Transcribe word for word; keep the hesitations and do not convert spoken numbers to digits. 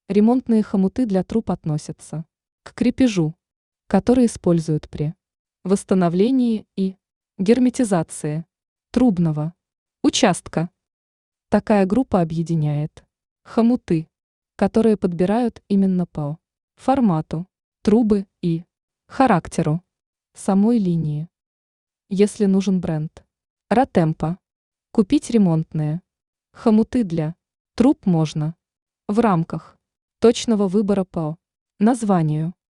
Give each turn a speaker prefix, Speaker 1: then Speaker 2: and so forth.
Speaker 1: Ремонтные хомуты для труб относятся к крепежу, который используют при восстановлении и герметизации трубного участка. Такая группа объединяет хомуты, которые подбирают именно по формату трубы и характеру самой линии. Если нужен бренд Ротемпа, купить ремонтные хомуты для труб можно в рамках точного выбора по названию.